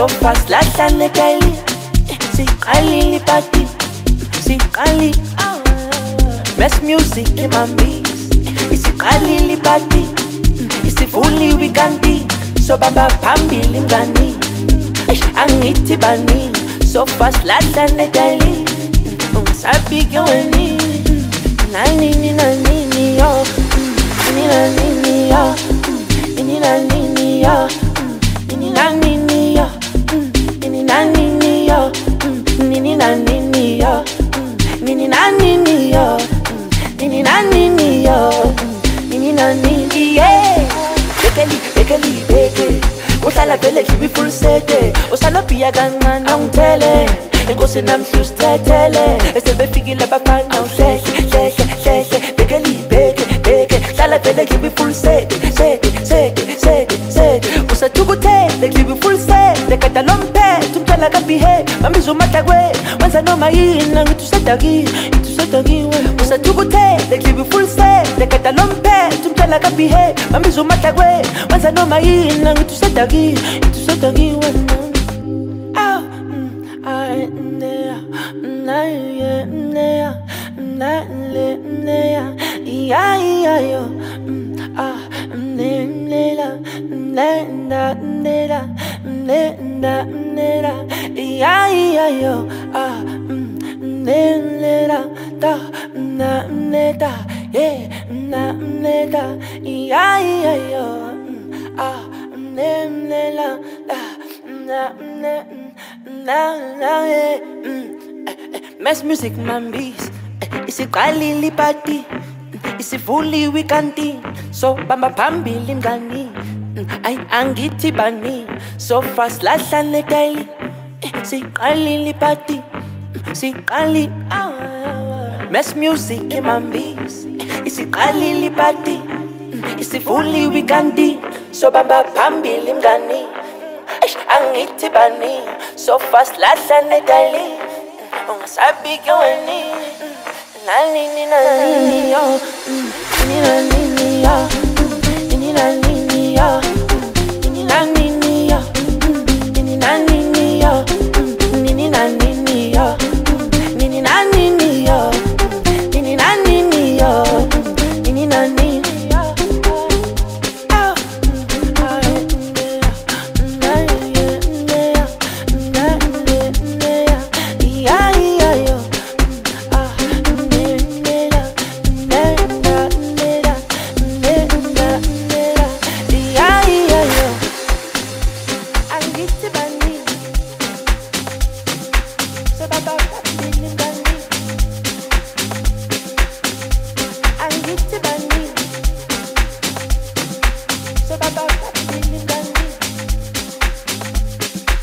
so fast lahla nekeli siqalile party siqali best music in my mix isiqalile party isivuli weekandi so baba phambili ngani angithi bani so fast lahla nekeli ungasabike weni nani yo nini yo nini yo nini yo nini yo nini yo nini yo yeah bekeli uhlala vele ngibi full sete usalophiya kancane ungithele inkosi namhla usithethele esebefikile abafana uhlele bekeli hlala vele ngibi full sete usathukuthele ngibi full sete kade lomphethe umthela kabihe bambiza umahlakwe wenza noma yini ngithi usadakiwe usathukuthele ngibi full sete kade lomphethe umthela kabihe bambiza umahlakwe wenza noma yini ngithi usadakiwe Mess music mambis isiqalile party isivuli weekandi so bamba phambili mngani ay angithi bani so fast lahla nekeli siqalile party siqali Mess music mambis isiqalile party isivuli weekandi so bamba phambili mngani angithi bani so fast lahla nekeli ungasabike weni nani yo nini yo nini yo nini yo nini yo nini yo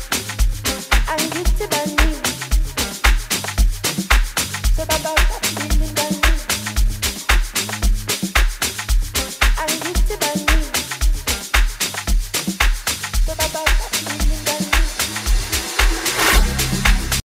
So baba